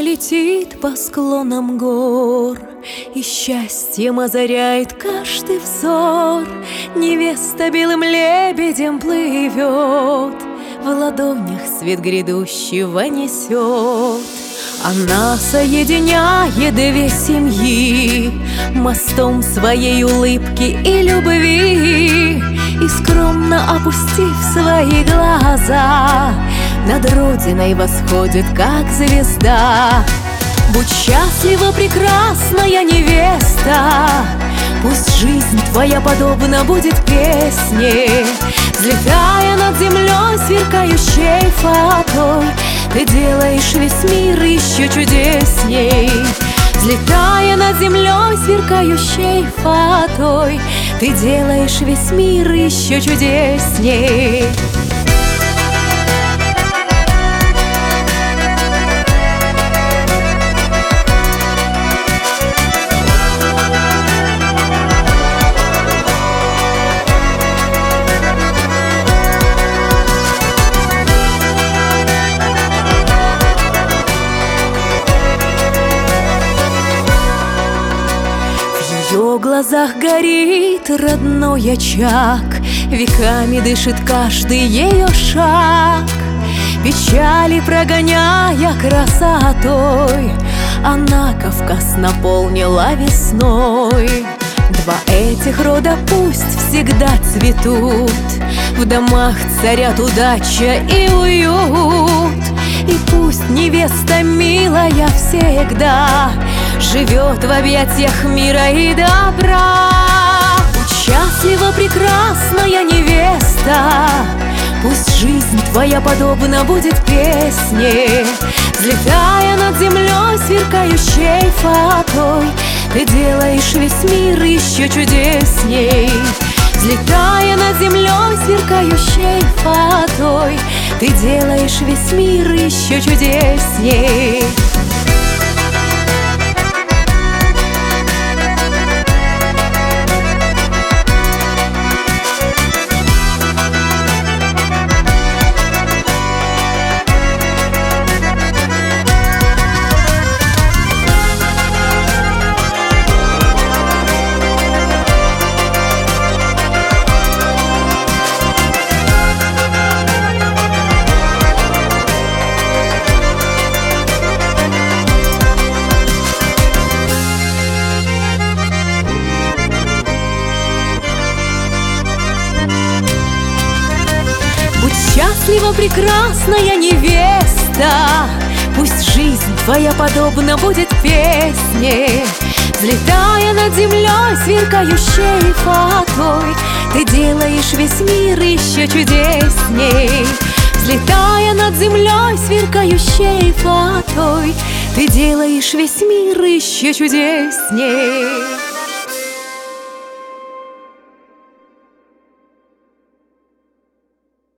летит по склонам гор, и счастьем озаряет каждый взор. Невеста белым лебедем плывет, в ладонях свет грядущего несет. Она соединяет две семьи мостом своей улыбки и любви, и скромно опустив свои глаза, над родиной восходит, как звезда. Будь счастлива, прекрасная невеста, пусть жизнь твоя подобна будет песне. Взлетая над землей, сверкающей фатой, ты делаешь весь мир еще чудесней. Взлетая над землей, сверкающей фатой, ты делаешь весь мир еще чудесней. В ее глазах горит родной очаг, веками дышит каждый ее шаг. Печали прогоняя красотой, она Кавказ наполнила весной. Два этих рода пусть всегда цветут, в домах царят удача и уют. И пусть невеста милая всегда живет в объятиях мира и добра. Будь счастлива, прекрасная невеста, пусть жизнь твоя подобна будет песне. Взлетая над землей, сверкающей фатой, ты делаешь весь мир еще чудесней. Взлетая над землей, сверкающей фатой, ты делаешь весь мир еще чудесней. Счастлива, прекрасная невеста, пусть жизнь твоя подобна будет песне. Взлетая над землей, сверкающей фатой, ты делаешь весь мир еще чудесней. Взлетая над землей, сверкающей фатой, ты делаешь весь мир еще чудесней.